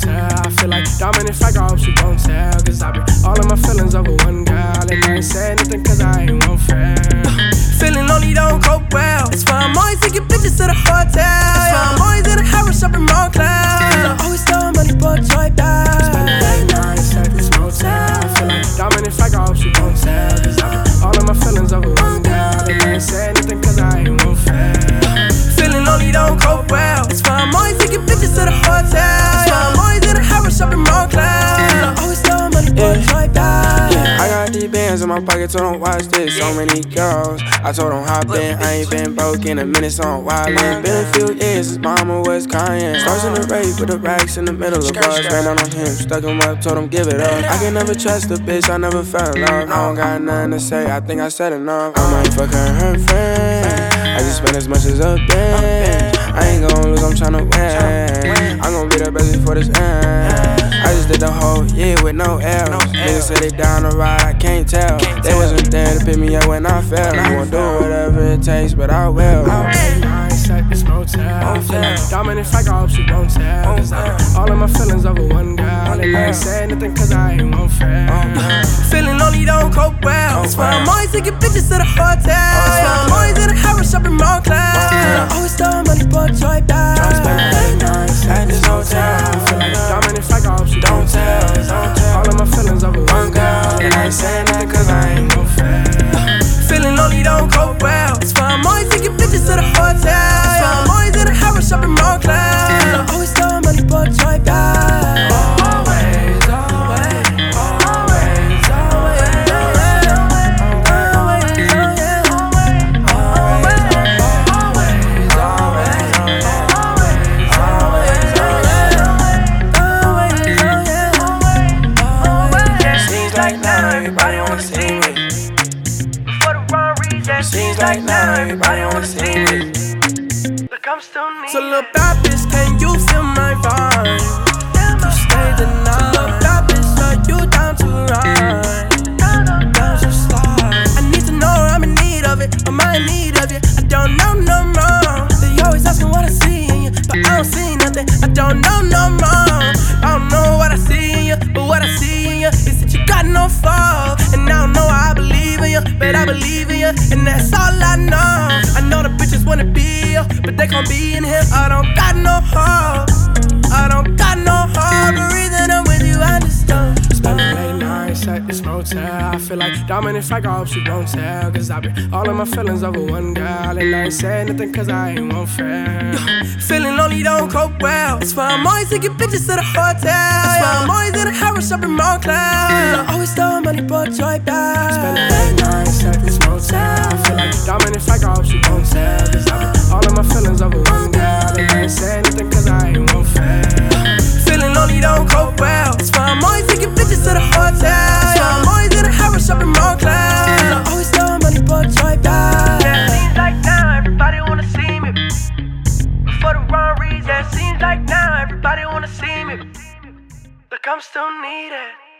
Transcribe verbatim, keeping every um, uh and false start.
motel. I feel like Dominic Fike, I hope she won't tell. Cause I been all of my feelings over one girl. And I ain't said anything cause I ain't one friend. Feeling lonely don't cope well. It's why I'm always taking bitches to the hotel. That's why I'm always in the Harris shopping Montclair. I always throw money for a joy bag. Spending late nights at this motel. I feel like Dominic Fike, I hope she won't tell. Cause I been all of my feelings over one girl. And I ain't said anything cause I ain't one friend. Feeling lonely don't cope well. It's why I'm always taking bitches to the hotel. That's why I'm always in the Harris shopping Montclair. I always throw money for a joy bag. I got these bands in my pocket, so don't watch this. So many girls, I told them hop in. I ain't been broke in a minute, so I'm wildin'. Been a few years since mama was crying. Stars in the race with the racks in the middle of us. Ran down on him, stuck him up, told him give it up. I can never trust a bitch, I never fell in love. I don't got nothing to say, I think I said enough. I might fuck her and her friend. I just spend as much as a bitch. I ain't gon' lose, I'm tryna win. I'm gon' be the best before this end. I just did the whole year with no L. Niggas said they down the ride, I can't tell. They wasn't there to pick me up when I fell. I won't do whatever it takes, but I will. Nights at this motel. I feel like Dominic Fike, I hope she won't tell. Cause I got all of my feelings over one girl. And I ain't said anything cause I ain't one friend. Feeling lonely don't cope well. That's why I'm always taking bitches to the hotel. That's why I'm always in the Harris shopping Montclair. I always throw money for a joy bag. Spending late nights at this hotel. I feel like Dominic Fike, I hope she don't tell. All of my feelings over one girl. And I ain't saying nothing cause I ain't no friend. Feeling lonely don't cope well. That's why I'm always taking bitches to the hotel. That's why I'm always in the Harris shopping Montclair. I always throw money for a joy bag. Always, always, always, always, always, Seems like now everybody wanna see me. For the wrong reason. Seems like now everybody wanna see me. Look, I'm still needed. So little bad bitch, can you feel my vibe? You stay the night. Little bad bitch, are you down to ride? Down to slide. I need to know I'm in need of it. Am I in need of you? I don't know no more. They always asking what I see in you, but I don't see nothing. I don't know no more. I don't know what I see in you, but what I see in you is that you got no fault. And I don't know how I believe in you, but I believe in you, and that's all I know. I know the bitches wanna be you, but they can't be in here. I don't got no hope. I don't got no hope. The reason I'm with you, I just don't. Spending late nights at this motel. I feel like Dominic Fike, I hope she won't tell. Cause I been all of my feelings over one girl. And I ain't said nothing cause I ain't one friend. Feeling lonely don't cope well. That's why I'm always taking bitches to the hotel. That's why I'm always in the Harris shopping Montclair. I always throw money for a joy bag. Spending late nights at this motel. I feel like Dominic Fike, I hope she won't tell. Cause I been all of my feelings over one girl. And I ain't said anything cause I ain't one friend. Feeling lonely don't cope well. That's why I'm always taking bitches to the hotel. That's why I'm always in the Harris shopping Montclair. I always throw money for a joy bag. Yeah, seems like now everybody wanna see me, but for the wrong reason. Seems like now everybody wanna see me. Look, I'm still needed.